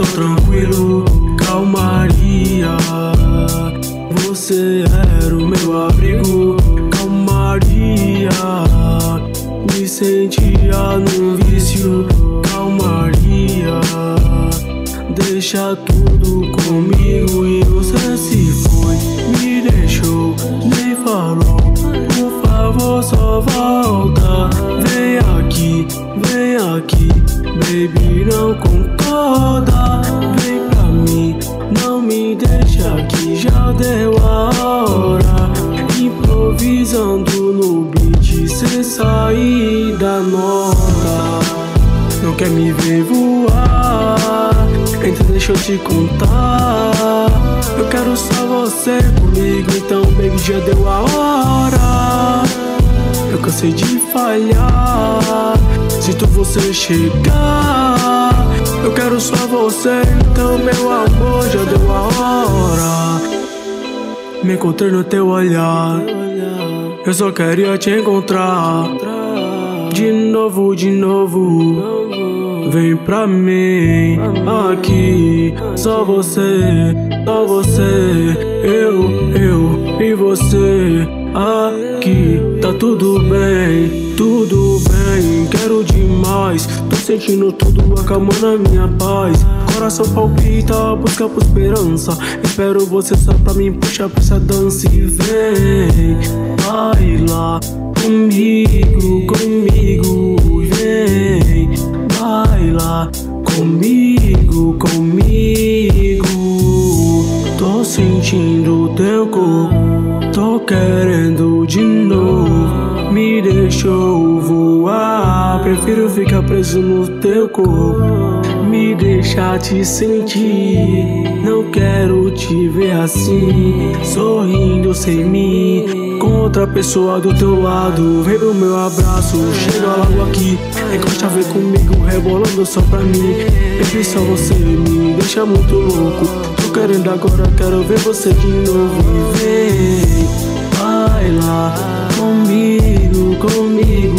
tranquilo, calmaria. Você era o meu abrigo, calmaria. Me sentia num vício, calmaria. Deixa tudo comigo e você se foi, me deixou, nem falou. Por favor, só volta. Vem aqui, baby, não concorda. Vem pra mim, não me deixa aqui, já deu a hora. Improvisando no beat, sem sair da nota. Não quer me ver voar, então deixa eu te contar. Eu quero só você comigo, então baby, já deu a hora. Eu cansei de falhar, sinto você chegar. Eu quero só você, então meu amor, já deu a hora. Me encontrei no teu olhar, eu só queria te encontrar. De novo, vem pra mim, aqui, só você, eu e você. Aqui, tá tudo bem, quero demais. Tô sentindo tudo acalmando a minha paz. Coração palpita, busca por esperança. Espero você só pra mim puxar pra essa dança. E vem, baila comigo, vem, baila comigo. Tô sentindo teu corpo, tô querendo de novo. Me deixou voar, prefiro ficar preso no teu corpo. Me deixa te sentir, não quero te ver assim, sorrindo sem mim, com outra pessoa do teu lado. Vem pro meu abraço, chega logo aqui, encosta, vem comigo, rebolando só pra mim. Baby, só você me deixa muito louco. Tô querendo agora, quero ver você de novo. E vem, baila comigo,